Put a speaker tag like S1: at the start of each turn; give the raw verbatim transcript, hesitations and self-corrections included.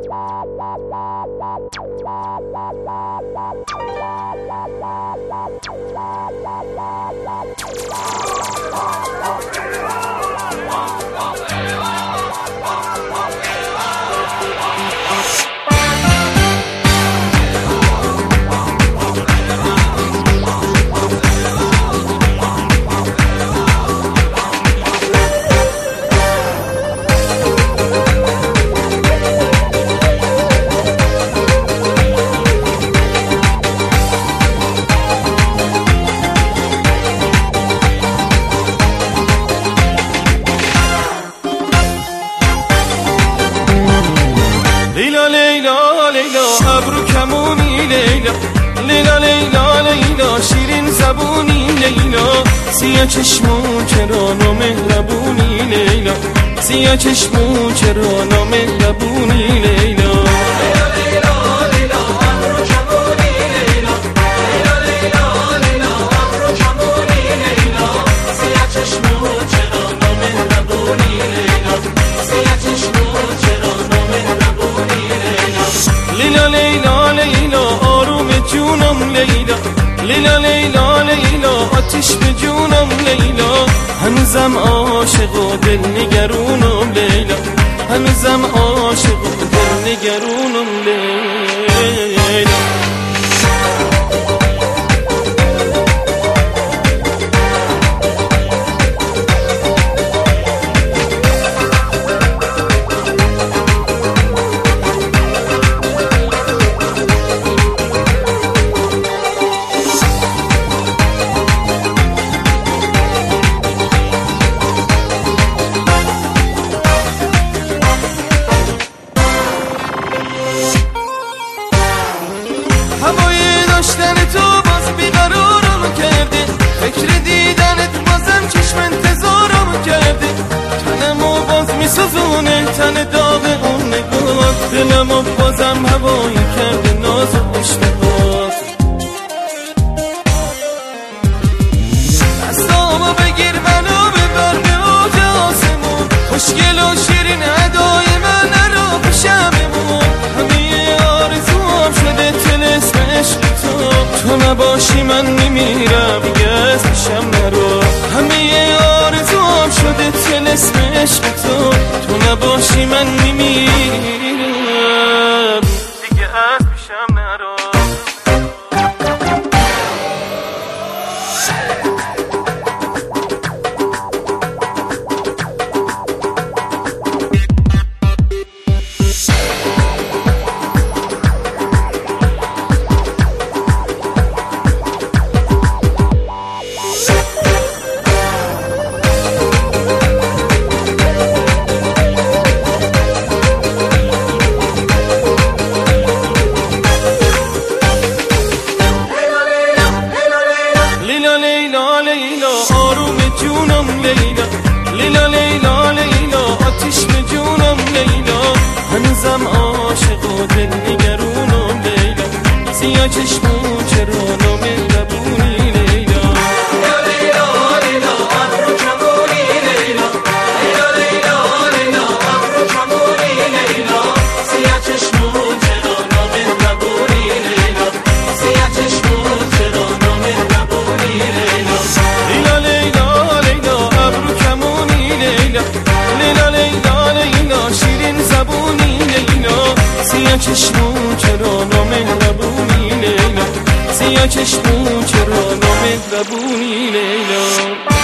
S1: لیلا لیلا لیلا ابرو کمونی لیلا لیلا لیلا لیلا شیرین زبونی لیلا سیاه چشمون چرا نامهربونی لیلا سیاه چشمون چرا نامهربونی لیلا لیلا لیلا لیلا آروم جونم لیلا لیلا لیلا لیلا آتیش به جونم لیلا هنوزم عاشق و دل نگرونم لیلا هنوزم عاشق و دل نگرونم لیلا هوای داشتن تو باز بیقرارم کرده فکر دیدنت بازم چشم انتظارم کرده تنمو باز میسوزونه تن داغ اون نگاه دلمو بازم هوایی کرده ناز و اشتباه دستامو بگیر منو ببر به اوج آسمون خوشگل و شیرین ادای من رو پیشممون همه آرزوام شده طلسم عشق تو تو نباشی من میمیرم دیگه از پیشم نرو همه آرزوام شده طلسم عشق تو تو نباشی من میمیرم دیگه از پیشم نرو لیلا لیلا لیلا آروم جونم لیلا لیلا لیلا لیلا آتیش به جونم لیلا هنوزم عاشق و دل نگرونم لیلا سیاه چشمون چرا نامهربونی لیلا لیلا لیلا لیلا ابرو کمونی لیلا لیلا لیلا لیلا ابرو کمونی لیلا سیاه چشمون چرا نامهربونی لیلا سیاه چشمون چرا نامهربونی لیلا لیلا لیلا ابرو کمونی لیلا لیلا لیلا لیلا شیرین زبونی لیلا سیاه چشمون چرا نامهربونی لیلا سیاه چشمون چرا نامهربونی لیلا